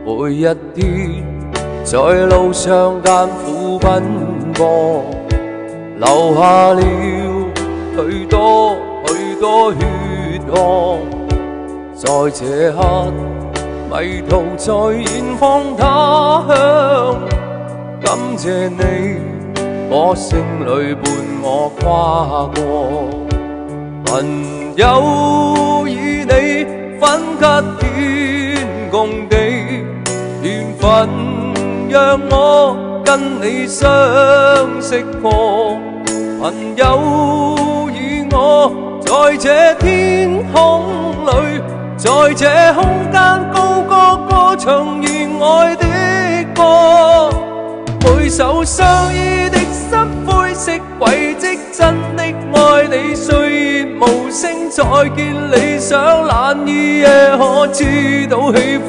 每一天在路上艱苦奔波，流下了許多許多血汗。在這刻迷途在遠方他鄉，感謝你，我聲裏伴我跨過。朋友與你分隔天共地，緣分讓我跟你相識過。朋友與我在這天空裏，在這空間高歌歌唱意愛的歌。每首相依的心灰色軌跡，真的愛你，歲月無聲，再見理想，難以也可知道喜歡。